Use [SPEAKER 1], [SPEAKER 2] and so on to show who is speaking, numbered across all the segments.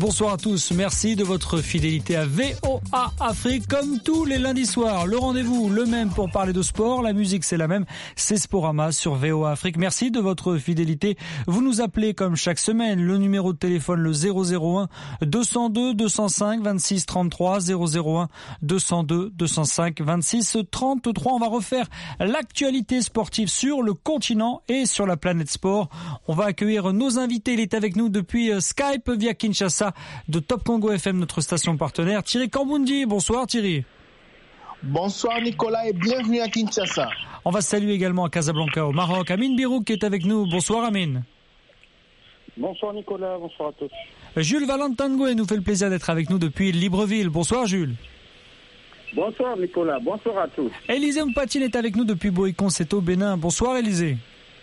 [SPEAKER 1] Bonsoir à tous, merci de votre fidélité à VOA Afrique comme tous les lundis soirs. Le rendez-vous, le même pour parler de sport, la musique c'est la même, c'est Sporama sur VOA Afrique. Merci de votre fidélité. Vous nous appelez comme chaque semaine, le numéro de téléphone le 001 202 205 26 33 001 202 205 26 33. On va refaire l'actualité sportive sur le continent et sur la planète sport. On va accueillir nos invités. Il est avec nous depuis Skype via Kinshasa de Top Congo FM, notre station partenaire. Thierry Kambundi, bonsoir Thierry.
[SPEAKER 2] Bonsoir Nicolas et bienvenue à Kinshasa.
[SPEAKER 1] On va saluer également à Casablanca au Maroc Amine Birouk qui est avec nous. Bonsoir Amine.
[SPEAKER 3] Bonsoir Nicolas, bonsoir à tous.
[SPEAKER 1] Jules Valentangoué nous fait le plaisir d'être avec nous depuis Libreville. Bonsoir Jules.
[SPEAKER 3] Bonsoir Nicolas, bonsoir à tous.
[SPEAKER 1] Élisée Mpatine est avec nous depuis Boïcon, c'est au Bénin. Bonsoir Élisée.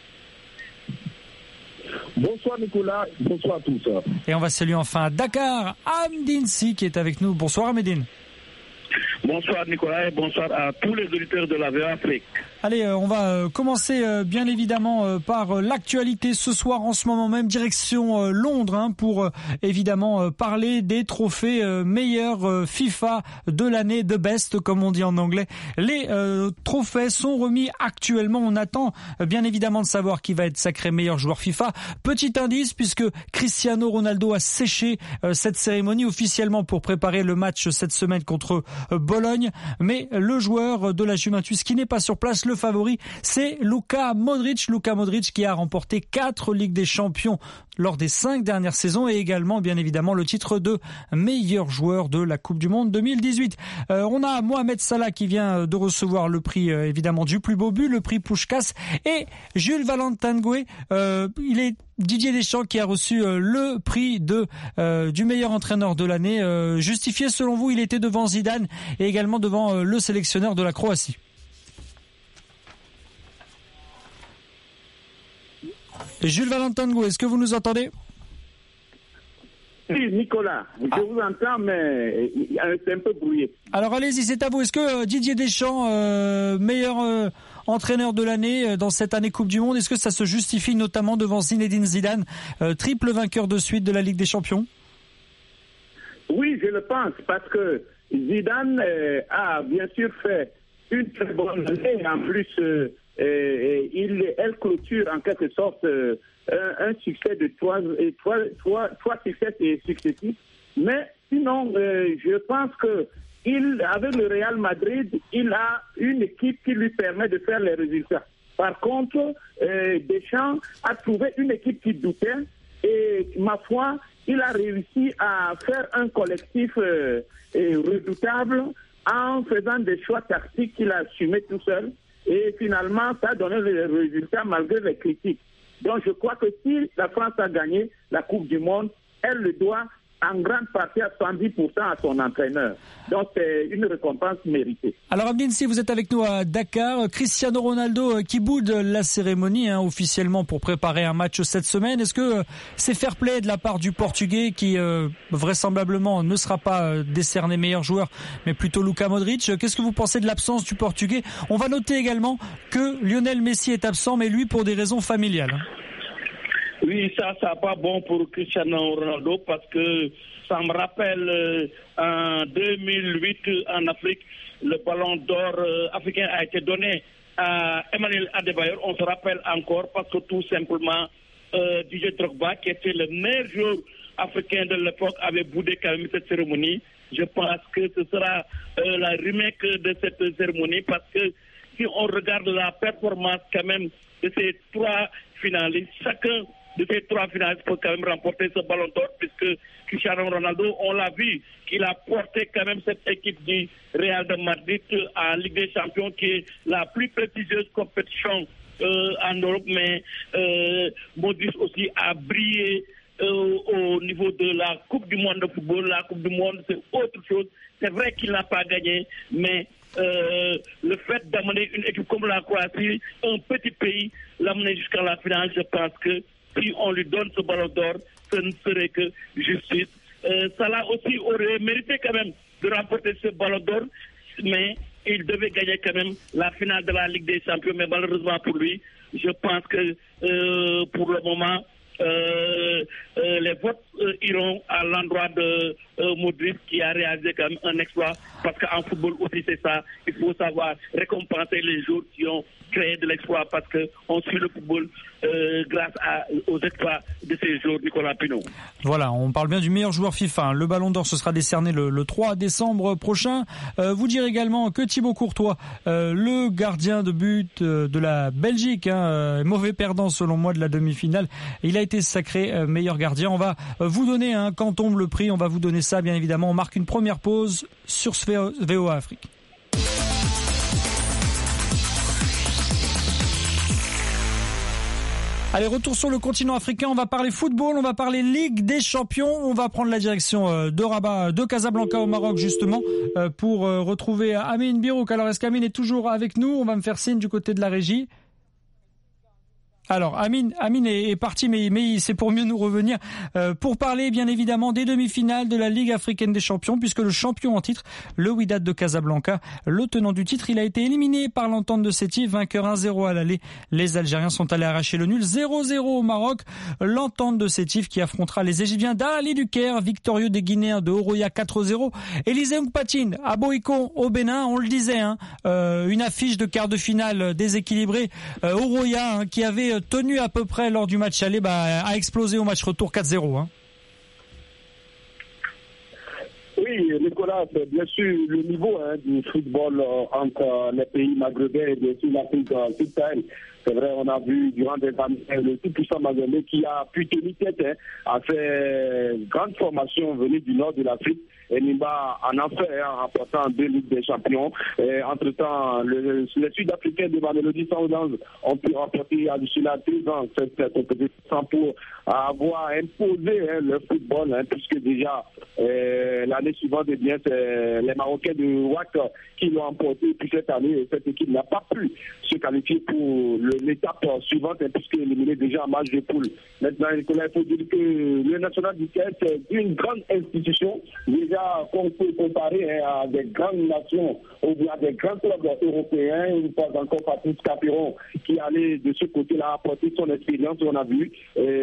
[SPEAKER 4] Bonsoir Nicolas, bonsoir à tous.
[SPEAKER 1] Et on va saluer enfin à Dakar, Amdine Si qui est avec nous. Bonsoir Amedine.
[SPEAKER 5] Bonsoir Nicolas et bonsoir à tous les auditeurs de la VOA Afrique.
[SPEAKER 1] Allez, on va commencer bien évidemment par l'actualité ce soir en ce moment même, direction Londres pour évidemment parler des trophées meilleurs FIFA de l'année, de best comme on dit en anglais. Les trophées sont remis actuellement, on attend bien évidemment de savoir qui va être sacré meilleur joueur FIFA. Petit indice puisque Cristiano Ronaldo a séché cette cérémonie officiellement pour préparer le match cette semaine contre Bologne, mais le joueur de la Juventus qui n'est pas sur place, le favori, c'est Luka Modric. Luka Modric qui a remporté 4 Ligues des Champions lors des 5 dernières saisons et également bien évidemment le titre de meilleur joueur de la Coupe du Monde 2018. On a Mohamed Salah qui vient de recevoir le prix évidemment du plus beau but, le prix Puskás, et Jules Valentangoué, il est Didier Deschamps qui a reçu le prix du meilleur entraîneur de l'année. Justifié selon vous, il était devant Zidane et également devant le sélectionneur de la Croatie. Jules Valentangoué, est-ce que vous nous entendez ?
[SPEAKER 3] Oui, Nicolas, je vous entends, mais c'est un peu brouillé.
[SPEAKER 1] Alors allez-y, c'est à vous. Est-ce que Didier Deschamps, meilleur entraîneur de l'année dans cette année Coupe du Monde, est-ce que ça se justifie notamment devant Zinedine Zidane, triple vainqueur de suite de la Ligue des Champions ?
[SPEAKER 3] Oui, je le pense, parce que Zidane a bien sûr fait une très bonne année. En plus, elle clôture en quelque sorte un succès de trois succès successifs. Mais sinon, je pense que avec le Real Madrid, il a une équipe qui lui permet de faire les résultats. Par contre, Deschamps a trouvé une équipe qui doutait et, ma foi, il a réussi à faire un collectif redoutable en faisant des choix tactiques qu'il a assumés tout seul. Et finalement, ça a donné les résultats malgré les critiques. Donc, je crois que si la France a gagné la Coupe du Monde, elle le doit en grande partie à 110% à son entraîneur. Donc, c'est une récompense méritée.
[SPEAKER 1] Alors, Abdine, si vous êtes avec nous à Dakar, Cristiano Ronaldo qui boude la cérémonie officiellement pour préparer un match cette semaine. Est-ce que c'est fair play de la part du Portugais qui vraisemblablement ne sera pas décerné meilleur joueur, mais plutôt Luka Modric? Qu'est-ce que vous pensez de l'absence du Portugais? On va noter également que Lionel Messi est absent, mais lui pour des raisons familiales.
[SPEAKER 5] Oui, ça n'est pas bon pour Cristiano Ronaldo parce que ça me rappelle en 2008 en Afrique, le ballon d'or africain a été donné à Emmanuel Adebayor. On se rappelle encore parce que tout simplement Didier Drogba, qui était le meilleur joueur africain de l'époque, avait boudé quand même cette cérémonie. Je pense que ce sera la remake de cette cérémonie parce que si on regarde la performance quand même de ces 3 finalistes, chacun de ces 3 finalistes peut quand même remporter ce ballon d'or puisque Cristiano Ronaldo, on l'a vu, qu'il a porté quand même cette équipe du Real de Madrid en Ligue des Champions qui est la plus prestigieuse compétition en Europe, mais Modric aussi a brillé au niveau de la Coupe du Monde de football. La Coupe du Monde, c'est autre chose. C'est vrai qu'il n'a pas gagné, mais le fait d'amener une équipe comme la Croatie, un petit pays, l'amener jusqu'à la finale, je pense que si on lui donne ce ballon d'or, ce ne serait que justice. Salah aussi aurait mérité quand même de remporter ce ballon d'or, mais il devait gagner quand même la finale de la Ligue des Champions, mais malheureusement pour lui, je pense que pour le moment, les votes iront à l'endroit de Modric qui a réalisé quand même un exploit, parce qu'en football aussi c'est ça, il faut savoir récompenser les joueurs qui ont créé de l'exploit, parce qu'on suit le football grâce aux exploits de ces joueurs, Nicolas Pinot.
[SPEAKER 1] Voilà, on parle bien du meilleur joueur FIFA. Le Ballon d'Or, ce sera décerné le 3 décembre prochain. Vous dire également que Thibaut Courtois, le gardien de but de la Belgique, mauvais perdant selon moi de la demi-finale, il a été sacré meilleur gardien. On va vous donner, quand tombe le prix, on va vous donner ça bien évidemment. On marque une première pause sur VOA Afrique. Allez, retour sur le continent africain, on va parler football, on va parler Ligue des Champions, on va prendre la direction de Rabat, de Casablanca au Maroc justement, pour retrouver Amine Birouk. Alors, est-ce qu'Amine est toujours avec nous? On va me faire signe du côté de la régie. Alors, Amine est parti, mais c'est pour mieux nous revenir, pour parler bien évidemment des demi-finales de la Ligue africaine des champions, puisque le champion en titre, le Wydad de Casablanca, le tenant du titre, il a été éliminé par l'Entente de Sétif, vainqueur 1-0 à l'aller. Les Algériens sont allés arracher le nul 0-0 au Maroc. L'Entente de Sétif qui affrontera les Égyptiens d'Ali du Caire, victorieux des Guinéens de Horoya 4-0. Élysée Mpatine à Boïkon au Bénin, on le disait, une affiche de quart de finale déséquilibrée. Horoya qui avait tenu à peu près lors du match aller, a explosé au match retour 4-0.
[SPEAKER 4] Oui, Nicolas, c'est bien sûr le niveau du football entre les pays maghrébins et bien sûr l'Afrique subsaharienne. C'est vrai, on a vu durant des années le tout puissant Mazembe qui a pu tenir tête à ces grandes formations venues du nord de l'Afrique. Et Nimba en a fait en remportant 2 Ligues des Champions. Entre-temps, les Sud-Africains de Mamelodi Sundowns ont pu remporter il y a d'ici là 2 ans cette compétition pour avoir imposé le football, puisque déjà l'année suivante, c'est les Marocains de WAC qui l'ont emporté. Puis cette année, cette équipe n'a pas pu se qualifier pour l'étape suivante, puisqu'elle est éliminée déjà en match de poule. Maintenant, Nicolas, il faut dire que le National du Caire, c'est une grande institution. Déjà, qu'on peut comparer à des grandes nations ou bien des grands clubs européens, une fois encore Patrice Capiron qui allait de ce côté-là apporter son expérience, on a vu.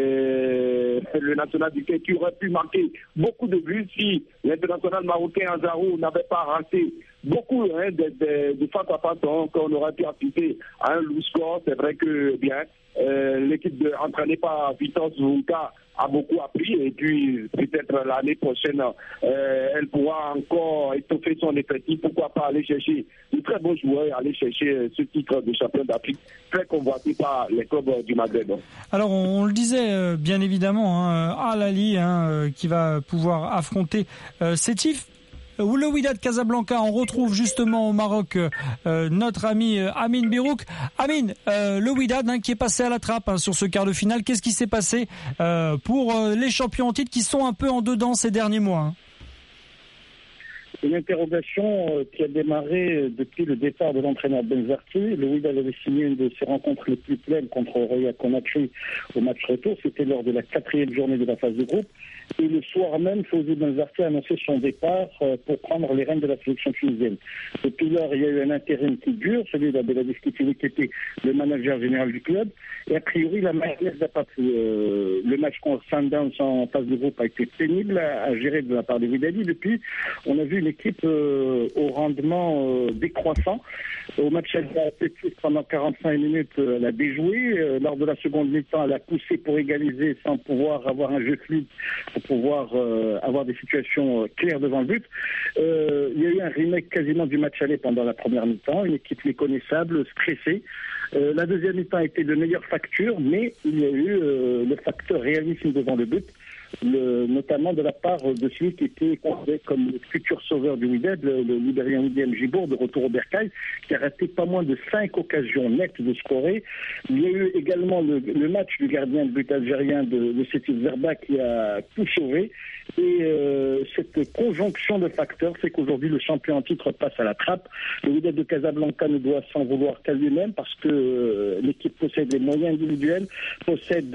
[SPEAKER 4] Le National du Caire qui aurait pu marquer beaucoup de buts si l'international marocain Azarou n'avait pas raté beaucoup de face à face qu'on aurait pu assister à un lourd score. C'est vrai que l'équipe entraînée par Vitor Zouka a beaucoup appris, et puis peut-être l'année prochaine elle pourra encore étoffer son effectif, pourquoi pas aller chercher de très bons joueurs et aller chercher ce titre de champion d'Afrique très convoité par les clubs du Maghreb.
[SPEAKER 1] Alors on le disait bien évidemment, Al Ahly qui va pouvoir affronter Sétif. Ou le Wydad Casablanca, on retrouve justement au Maroc notre ami Amine Birouk. Amine, le Wydad qui est passé à la trappe sur ce quart de finale, qu'est-ce qui s'est passé pour les champions en titre qui sont un peu en dedans ces derniers mois?
[SPEAKER 6] Une interrogation qui a démarré depuis le départ de l'entraîneur Benzarti. Le Wydad avait signé une de ses rencontres les plus pleines contre Roya Conakry au match retour. C'était lors de la 4e journée de la phase de groupe. Et le soir même, Fawzi Benzarti a annoncé son départ pour prendre les rênes de la sélection tunisienne. Depuis lors, il y a eu un intérim qui dure, celui d'Abdelaziz Kitili qui était le manager général du club. Et a priori, la mayonnaise n'a pas pris. Le match contre Sundowns en phase de groupe a été pénible à gérer de la part des Wydadis. Depuis, on a vu une équipe au rendement décroissant. Au match, elle a été pendant 45 minutes, elle a déjoué. Lors de la seconde mi-temps, elle a poussé pour égaliser sans pouvoir avoir un jeu fluide, pour pouvoir avoir des situations claires devant le but. Il y a eu un remake quasiment du match aller pendant la première mi-temps, une équipe méconnaissable, stressée. La deuxième mi-temps a été de meilleure facture, mais il y a eu le facteur réalisme devant le but, notamment de la part de celui qui était considéré comme le futur sauveur du Wydad, le Libérien William Gibour, de retour au Bercail, qui a raté pas moins de 5 occasions nettes de scorer. Il y a eu également le match du gardien de but algérien de Sétif Zerba qui a tout sauvé. Et cette conjonction de facteurs fait qu'aujourd'hui le champion en titre passe à la trappe. Le Wydad de Casablanca ne doit s'en vouloir qu'à lui-même parce que l'équipe possède les moyens individuels, possède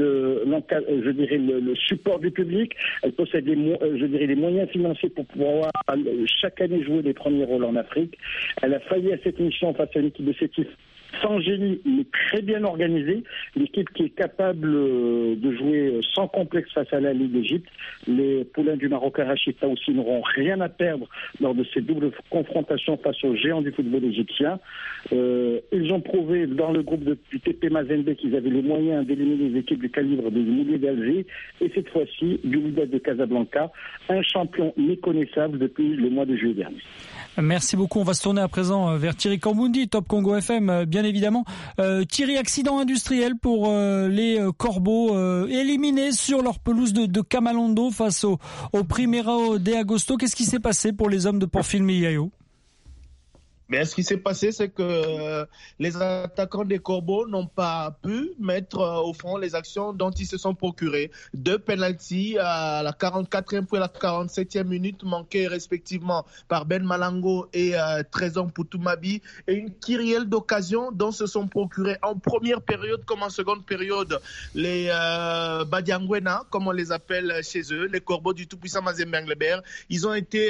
[SPEAKER 6] le support du public, elle possède les moyens financiers pour pouvoir chaque année jouer les premiers rôles en Afrique. Elle a failli à cette mission face à une équipe de Sétif sans génie, mais très bien organisée. L'équipe qui est capable de jouer sans complexe face à la Ligue d'Égypte. Les poulains du Maroc Rachid aussi n'auront rien à perdre lors de ces doubles confrontations face aux géants du football égyptien. Ils ont prouvé dans le groupe du TP Mazembe qu'ils avaient les moyens d'éliminer les équipes du calibre des Mouliers d'Alger et cette fois-ci du Wydad de Casablanca, un champion méconnaissable depuis le mois de juillet dernier.
[SPEAKER 1] Merci beaucoup. On va se tourner à présent vers Thierry Corbundi, Top Congo FM, bien évidemment. Thierry, accident industriel pour les Corbeaux, éliminés sur leur pelouse de Kamalondo face au Primeiro de Agosto. Qu'est-ce qui s'est passé pour les hommes de Porfile Miayo?
[SPEAKER 2] Mais ce qui s'est passé, c'est que les attaquants des Corbeaux n'ont pas pu mettre au fond les actions dont ils se sont procurés. 2 pénaltys à la 44e puis à la 47e minute, manqués respectivement par Ben Malango et Trésor Poutumabi, et une kyrielle d'occasions dont se sont procurés en première période comme en seconde période les Badiangwena, comme on les appelle chez eux, les Corbeaux du tout-puissant Mazembe Englebert. Ils ont été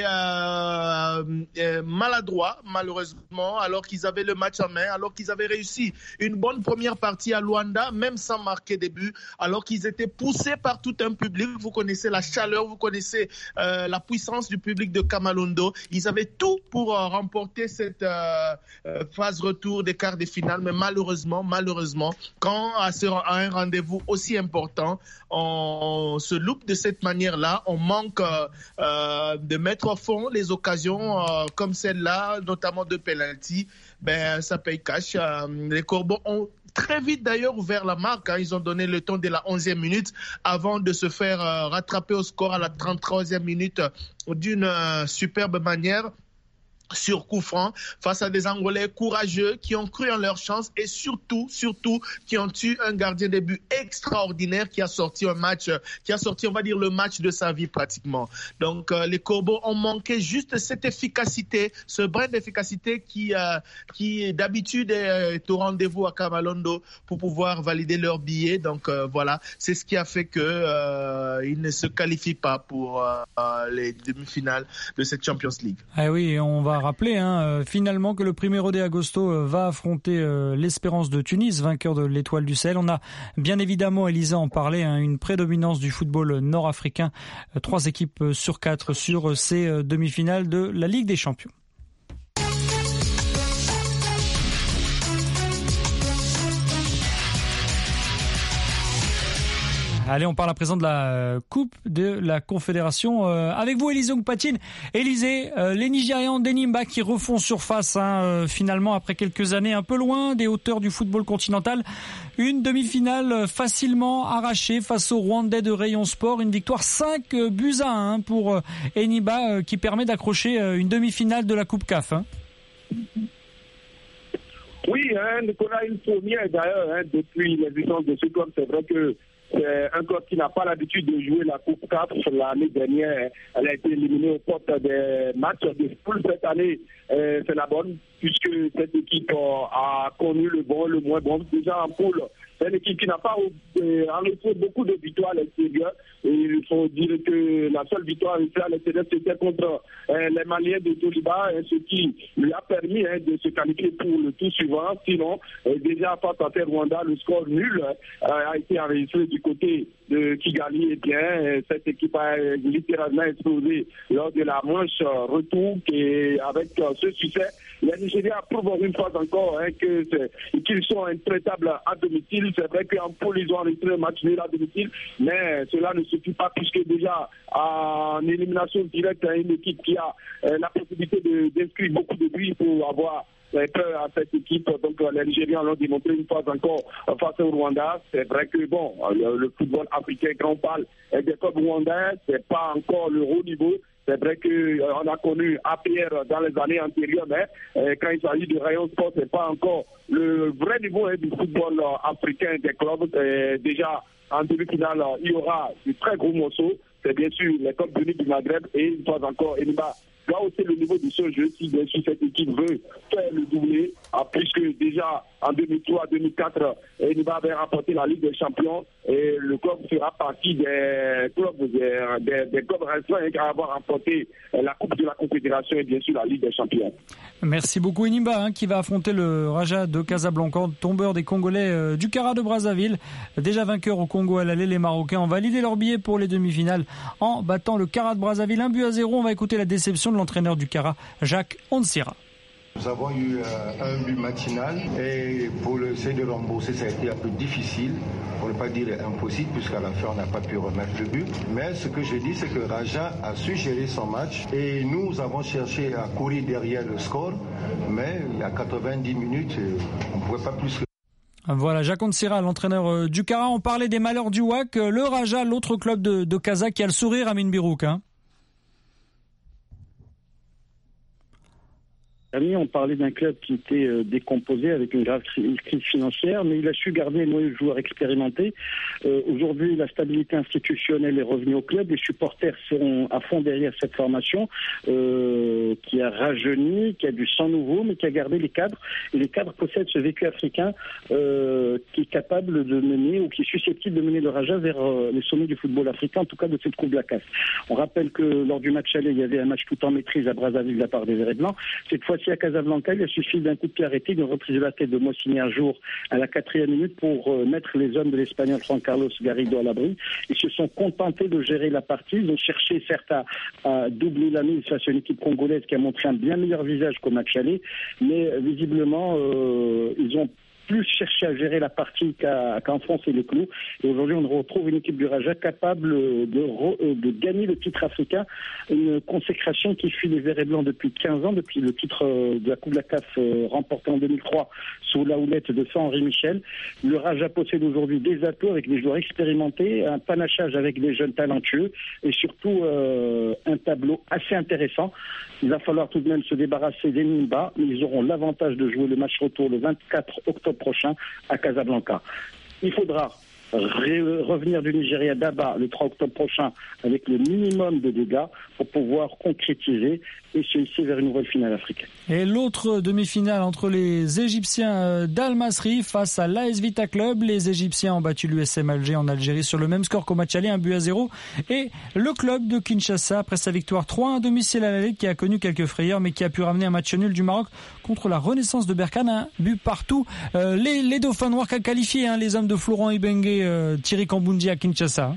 [SPEAKER 2] maladroits, malheureusement, alors qu'ils avaient le match en main, alors qu'ils avaient réussi une bonne première partie à Luanda, même sans marquer des buts, alors qu'ils étaient poussés par tout un public. Vous connaissez la chaleur, vous connaissez la puissance du public de Kamalondo. Ils avaient tout pour remporter cette phase retour des quarts de finale, mais malheureusement, quand à un rendez-vous aussi important, on se loupe de cette manière-là, on manque de mettre au fond les occasions comme celle-là, notamment de penalty, ça paye cash. Les Corbeaux ont très vite d'ailleurs ouvert la marque. Ils ont donné le temps de la 11e minute avant de se faire rattraper au score à la 33e minute d'une superbe manière, sur coup franc, face à des Angolais courageux qui ont cru en leur chance et surtout qui ont eu un gardien de but extraordinaire qui a sorti un match, on va dire, le match de sa vie pratiquement. Donc les Corbeaux ont manqué juste cette efficacité, ce brin d'efficacité qui d'habitude est au rendez-vous à Kamalondo pour pouvoir valider leur billet. Donc voilà, c'est ce qui a fait que ils ne se qualifient pas pour les demi-finales de cette Champions League.
[SPEAKER 1] Ah oui, on va rappeler finalement que le Primeiro de Agosto va affronter l'Espérance de Tunis, vainqueur de l'Étoile du Sahel. On a bien évidemment, Elisa en parlait, une prédominance du football nord-africain. 3 équipes sur 4 sur ces demi-finales de la Ligue des Champions. Allez, on parle à présent de la Coupe de la Confédération. Avec vous, Élisée Ongpatine. Élisée, les Nigérians d'Enimba qui refont surface finalement après quelques années un peu loin des hauteurs du football continental. Une demi-finale facilement arrachée face aux Rwandais de Rayon Sport. Une victoire 5-1 pour Enimba qui permet d'accrocher une demi-finale de la Coupe CAF.
[SPEAKER 4] Oui, Nicolas, une première d'ailleurs depuis l'existence de ce club. C'est vrai que c'est un club qui n'a pas l'habitude de jouer la Coupe 4. L'année dernière, elle a été éliminée aux portes des matchs de poule. Cette année, c'est la bonne, puisque cette équipe a connu le bon, le moins bon. Déjà en poule, c'est une équipe qui n'a pas enregistré beaucoup de victoires à l'extérieur. Et il faut dire que la seule victoire enregistrée à l'extérieur, c'était contre les Maliens de Toliba, ce qui lui a permis de se qualifier pour le tour suivant. Sinon, déjà face à Rwanda, le score nul a été enregistré du côté de Kigali. Et bien, cette équipe a littéralement explosé lors de la manche retour. Et avec ce succès, les Nigériens prouvent une fois encore qu'ils sont intraitables à domicile. C'est vrai qu'en poule, ils ont enregistré un match nul à domicile, mais cela ne suffit pas puisque déjà en élimination directe, une équipe qui a la possibilité d'inscrire beaucoup de buts pour avoir peur à cette équipe. Donc les Nigériens l'ont démontré une fois encore face au Rwanda. C'est vrai que le football africain grand parle des clubs rwandais, c'est pas encore le haut niveau. C'est vrai qu'on a connu APR dans les années antérieures, mais quand il s'agit de Rayon Sport, c'est pas encore le vrai niveau du football africain des clubs. Déjà en demi-finale, il y aura de très gros morceaux. C'est bien sûr les clubs unis du Maghreb et une fois encore Enimba doit hausser le niveau de ce jeu si bien sûr cette équipe veut faire le doublé, puisque déjà en 2003-2004, Enyimba avait remporté la Ligue des Champions et le club fera partie des clubs restreints à avoir remporté la Coupe de la Confédération et bien sûr la Ligue des Champions.
[SPEAKER 1] Merci beaucoup Enyimba qui va affronter le Raja de Casablanca, tombeur des Congolais du Cara de Brazzaville. Déjà vainqueur au Congo à l'aller, les Marocains ont validé leur billet pour les demi-finales en battant le Cara de Brazzaville 1-0. On va écouter la déception de l'entraîneur du Cara, Jacques Onsira.
[SPEAKER 7] Nous avons eu un but matinal et pour essayer de rembourser, ça a été un peu difficile, pour ne pas dire impossible, puisqu'à la fin on n'a pas pu remettre le but. Mais ce que je dis, c'est que Raja a su gérer son match et nous avons cherché à courir derrière le score, mais il y a 90 minutes, on ne pouvait pas plus.
[SPEAKER 1] Voilà, Jacques Onsira, l'entraîneur du Cara. On parlait des malheurs du WAC, le Raja, l'autre club de Casa qui a le sourire, Amine Birouk.
[SPEAKER 6] On parlait d'un club qui était décomposé avec une grave crise financière, mais il a su garder les moyens de joueurs expérimentés. Aujourd'hui, la stabilité institutionnelle est revenue au club. Les supporters seront à fond derrière cette formation qui a rajeuni, qui a du sang nouveau, mais qui a gardé les cadres. Et les cadres possèdent ce vécu africain qui est capable de mener ou qui est susceptible de mener le Raja vers les sommets du football africain, en tout cas de cette Coupe de la CAF. On rappelle que lors du match aller, il y avait un match tout en maîtrise à Brazzaville de la part des Verts et Blancs. Cette fois-ci, à Casablanca, il a suffi d'un coup de pied arrêté, d'une reprise de la tête de Mossini un jour à la 4e minute pour mettre les hommes de l'Espagnol Juan Carlos Garrido à l'abri. Ils se sont contentés de gérer la partie. Ils ont cherché certes à doubler la mise face à une équipe congolaise qui a montré un bien meilleur visage qu'au match aller, mais visiblement ils ont plus cherché à gérer la partie qu'à enfoncer les clous. Et aujourd'hui, on retrouve une équipe du Raja capable de gagner le titre africain, une consécration qui suit les Verts et Blancs depuis 15 ans, depuis le titre de la Coupe de la CAF remporté en 2003 sous la houlette de Henri Michel. Le Raja possède aujourd'hui des atouts avec des joueurs expérimentés, un panachage avec des jeunes talentueux et surtout un tableau assez intéressant. Il va falloir tout de même se débarrasser d'Enyimba, mais ils auront l'avantage de jouer le match retour le 24 octobre prochain à Casablanca. Il faudra revenir du Nigeria d'Aba le 3 octobre prochain avec le minimum de dégâts pour pouvoir concrétiser et se hisser vers une nouvelle finale africaine.
[SPEAKER 1] Et l'autre demi-finale entre les Égyptiens d'Al Masry face à l'AS Vita Club. Les Égyptiens ont battu l'USM Alger en Algérie sur le même score qu'au match aller, 1-0. Et le club de Kinshasa, après sa victoire 3-1 à domicile à l'aller, qui a connu quelques frayeurs mais qui a pu ramener un match nul du Maroc contre la Renaissance de Berkane, un but partout. Les Dauphins noirs qu'a qualifié les hommes de Florent Ibenge, Thierry Kamboundji à Kinshasa.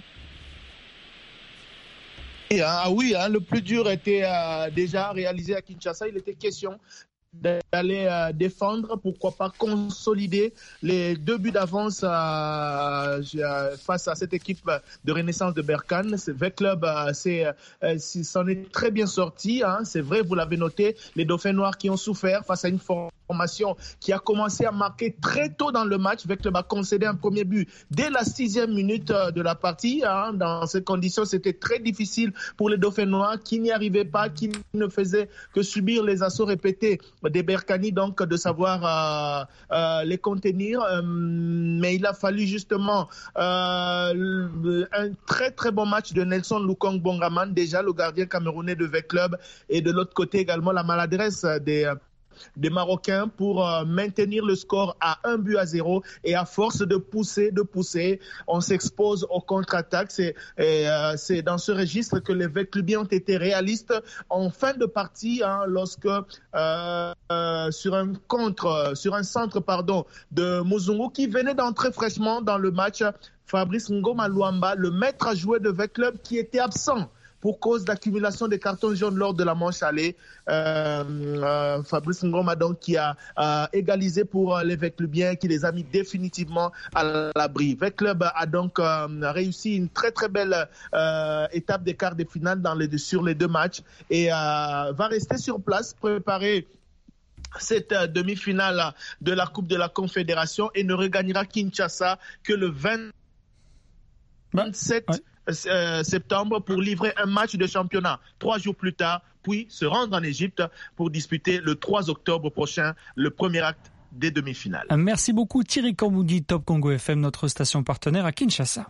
[SPEAKER 2] Oui, le plus dur était déjà réalisé à Kinshasa. Il était question d'aller défendre, pourquoi pas consolider les 2 buts d'avance face à cette équipe de Renaissance de Berkane. Le club s'en est très bien sorti, c'est vrai, vous l'avez noté, les Dauphins noirs qui ont souffert face à une formation qui a commencé à marquer très tôt dans le match. Le club a concédé un premier but dès la 6e minute de la partie. Dans ces conditions, c'était très difficile pour les Dauphins noirs qui n'y arrivaient pas, qui ne faisaient que subir les assauts répétés des Berkani, donc de savoir les contenir. Mais il a fallu justement un très très bon match de Nelson Lukong Bongaman, déjà le gardien camerounais de V Club, et de l'autre côté également la maladresse des Marocains pour maintenir le score à 1-0, et à force de pousser, on s'expose aux contre-attaques. C'est dans ce registre que les Véclubiens ont été réalistes en fin de partie, lorsque sur un centre de Muzungu qui venait d'entrer fraîchement dans le match, Fabrice Ngoma Luamba, le maître à jouer de V-Club, qui était absent pour cause d'accumulation des cartons jaunes lors de la manche aller. Fabrice Ngoma donc qui a égalisé pour les Véclubiens, qui les a mis définitivement à l'abri. V-Club a donc réussi une très très belle étape des quarts de finale sur les 2 matchs et va rester sur place, préparer cette demi-finale de la Coupe de la Confédération, et ne regagnera Kinshasa que le 27 septembre pour livrer un match de championnat 3 jours plus tard, puis se rendre en Égypte pour disputer le 3 octobre prochain le premier acte des demi-finales.
[SPEAKER 1] Merci beaucoup Thierry Kamboundji, Top Congo FM, notre station partenaire à Kinshasa.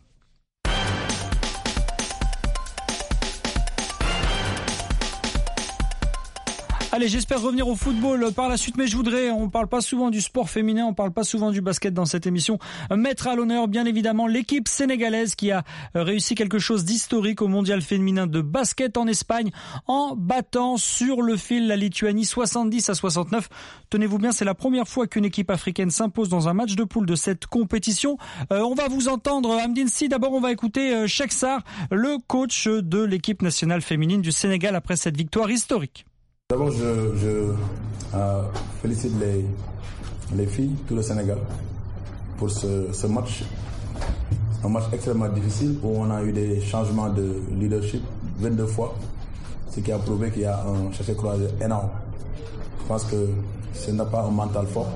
[SPEAKER 1] Allez, j'espère revenir au football par la suite, mais on parle pas souvent du sport féminin, on parle pas souvent du basket dans cette émission. Mettre à l'honneur, bien évidemment, l'équipe sénégalaise qui a réussi quelque chose d'historique au mondial féminin de basket en Espagne en battant sur le fil la Lituanie 70-69. Tenez-vous bien, c'est la première fois qu'une équipe africaine s'impose dans un match de poule de cette compétition. On va vous entendre, Hamdine Si. D'abord, on va écouter Cheikh Sarr, le coach de l'équipe nationale féminine du Sénégal après cette victoire historique.
[SPEAKER 8] D'abord, je félicite les filles, tout le Sénégal, pour ce match. Un match extrêmement difficile où on a eu des changements de leadership 22 fois, ce qui a prouvé qu'il y a un chassé-croisé énorme. Je pense que ce n'est pas un mental fort.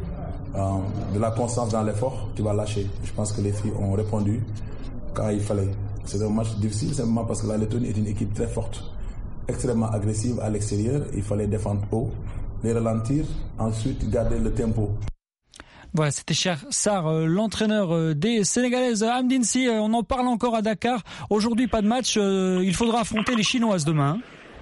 [SPEAKER 8] De la constance dans l'effort, tu vas lâcher. Je pense que les filles ont répondu quand il fallait. C'est un match difficile simplement parce que la Lettonie est une équipe très forte, extrêmement agressive à l'extérieur. Il fallait défendre haut, les ralentir, ensuite garder le tempo.
[SPEAKER 1] Voilà, c'était Cheikh Sarr, l'entraîneur des Sénégalaises. Hamdine Si, on en parle encore à Dakar. Aujourd'hui, pas de match. Il faudra affronter les Chinoises demain.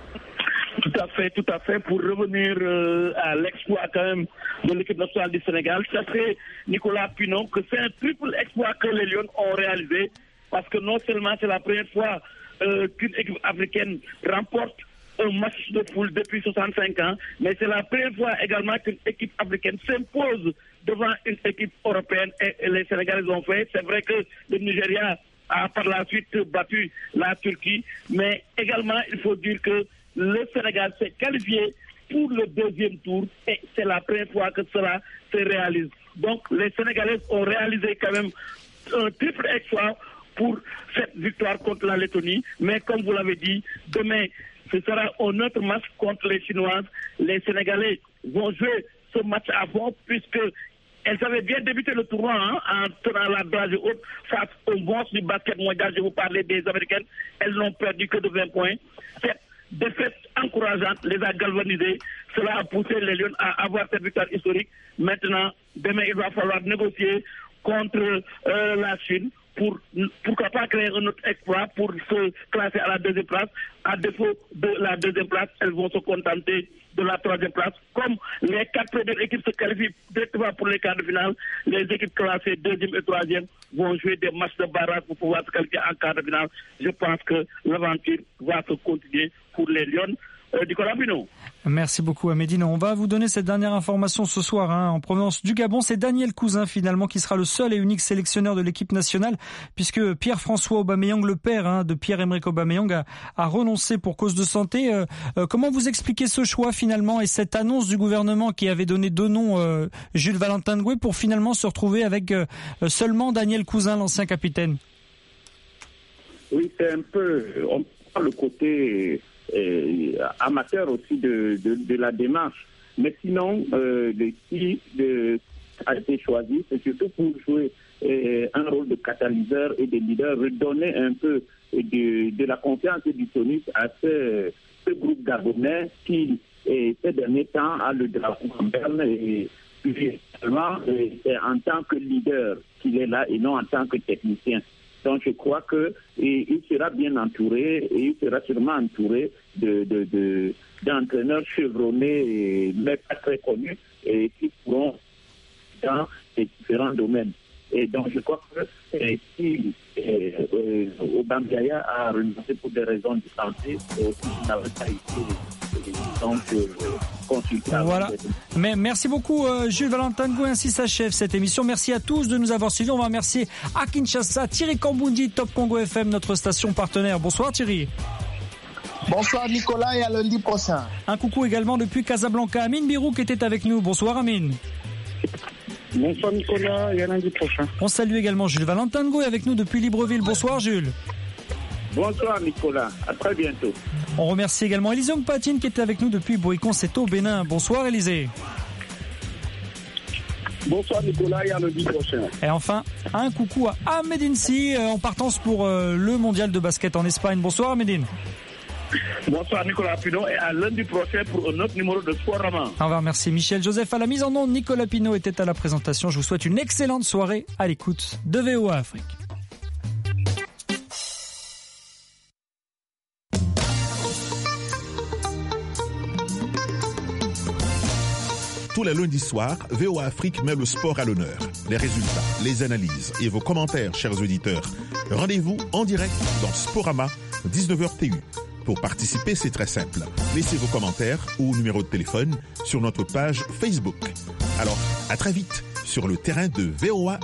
[SPEAKER 5] Tout à fait. Pour revenir à l'exploit quand même de l'équipe nationale du Sénégal, ça serait Nicolas Pinon que c'est un triple exploit que les Lions ont réalisé, parce que non seulement c'est la première fois qu'une équipe africaine remporte un match de poule depuis 65 ans, mais c'est la première fois également qu'une équipe africaine s'impose devant une équipe européenne, et les Sénégalais l'ont fait. C'est vrai que le Nigeria a par la suite battu la Turquie, mais également il faut dire que le Sénégal s'est qualifié pour le deuxième tour et c'est la première fois que cela se réalise. Donc les Sénégalais ont réalisé quand même un triple exploit pour cette victoire contre la Lettonie. Mais comme vous l'avez dit, demain, ce sera un autre match contre les Chinoises. Les Sénégalais vont jouer ce match à fond puisque elles avaient bien débuté le tournoi en tenant la dragée haute face aux monstres du basket mondial. Je vous parlais des Américaines. Elles n'ont perdu que de 20 points. Cette défaite encourageante les a galvanisées. Cela a poussé les Lions à avoir cette victoire historique. Maintenant, demain, il va falloir négocier contre la Chine pour pourquoi pas créer un autre exploit pour se classer à la deuxième place. À défaut de la deuxième place, elles vont se contenter de la troisième place. Comme les 4 premières équipes se qualifient directement pour les quarts de finale, les équipes classées deuxième et troisième vont jouer des matchs de barrage pour pouvoir se qualifier en quart de finale. Je pense que l'aventure va se continuer pour les Lions. Nicolas Pinon.
[SPEAKER 1] Merci beaucoup à Médine. On va vous donner cette dernière information ce soir en provenance du Gabon. C'est Daniel Cousin finalement qui sera le seul et unique sélectionneur de l'équipe nationale, puisque Pierre-François Aubameyang, le père de Pierre-Emerick Aubameyang, a renoncé pour cause de santé. Comment vous expliquez ce choix finalement et cette annonce du gouvernement qui avait donné 2 noms, Jules Valentin Ngoué, pour finalement se retrouver avec seulement Daniel Cousin, l'ancien capitaine?
[SPEAKER 3] Oui, c'est un peu le côté amateur aussi de la démarche. Mais sinon, qui a été choisi, c'est surtout pour jouer un rôle de catalyseur et de leader, redonner un peu de la confiance et du tonus à ce groupe gabonais qui, ces derniers temps, a le drapeau en berne et finalement, c'est en tant que leader qu'il est là et non en tant que technicien. Donc je crois qu'il sera bien entouré et il sera sûrement entouré d'entraîneurs chevronnés mais pas très connus et qui pourront dans les différents domaines. Et donc je crois que si Aubameyang a renoncé pour des raisons de santé, il n'avait pas été donc consulté.
[SPEAKER 1] Voilà. Mais merci beaucoup Jules Valentin Ngoué, ainsi s'achève cette émission. Merci à tous de nous avoir suivis. On va remercier à Kinshasa Thierry Kambundi, Top Congo FM, notre station partenaire. Bonsoir Thierry.
[SPEAKER 2] Bonsoir Nicolas et à lundi prochain.
[SPEAKER 1] Un coucou également depuis Casablanca, Amine Birou qui était avec nous. Bonsoir Amine.
[SPEAKER 6] Bonsoir Nicolas et à lundi prochain.
[SPEAKER 1] On salue également Jules Valentin Ngoué avec nous depuis Libreville. Bonsoir Jules.
[SPEAKER 3] Bonsoir Nicolas, à très bientôt.
[SPEAKER 1] On remercie également Élisée Patine qui était avec nous depuis Boïcon, c'est au Bénin. Bonsoir Élisée.
[SPEAKER 4] Bonsoir Nicolas et à lundi prochain.
[SPEAKER 1] Et enfin, un coucou à Ahmedine Si en partance pour le mondial de basket en Espagne. Bonsoir Ahmedine.
[SPEAKER 5] Bonsoir Nicolas Pinot et à lundi prochain pour un autre numéro de Sport Roman.
[SPEAKER 1] Au revoir, merci Michel Joseph à la mise en onde. Nicolas Pinot était à la présentation. Je vous souhaite une excellente soirée à l'écoute de VOA Afrique.
[SPEAKER 9] Tous les lundis soirs, VOA Afrique met le sport à l'honneur. Les résultats, les analyses et vos commentaires, chers auditeurs. Rendez-vous en direct dans Sporama, 19h TU. Pour participer, c'est très simple. Laissez vos commentaires ou numéro de téléphone sur notre page Facebook. Alors, à très vite sur le terrain de VOA